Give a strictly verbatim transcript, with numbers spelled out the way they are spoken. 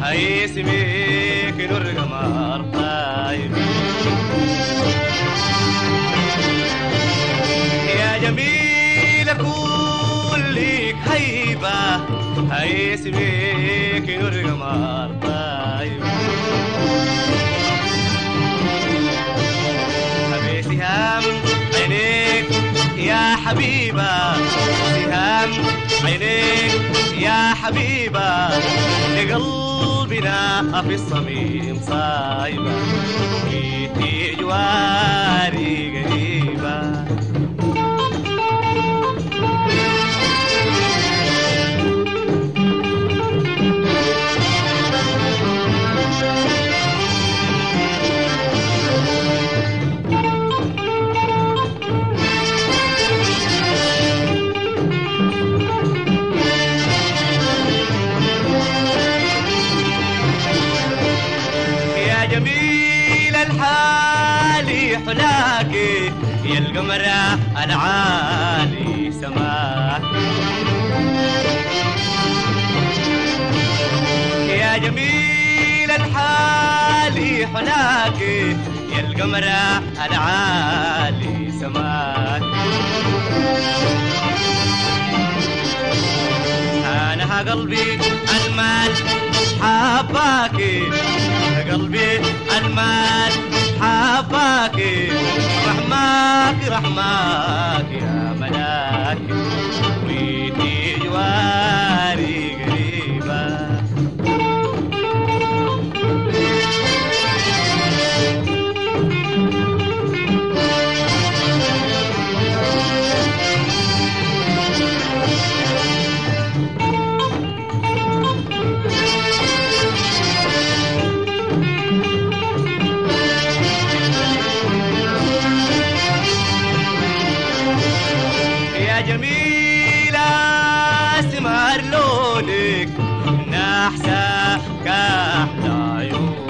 هاي اسمك نور قمر طيب يا جميلة كلك هيبة هاي اسمك نور قمر طيب هبي سهام عينيك يا حبيبة سهام عينيك يا حبيبة لقلبنا في الصميم صايبة جيتي جواري قريبة جميل الحالي حلاكي يا القمر العالي سماك يا جميل الحالي حلاكي يا القمر العالي سماك أنا قلبي المال حباكي قلبي المال حباكي رحماك رحماك يا ملاكي ويتي جواري قريبة جميلة سمر لونك نحسة كحل عيون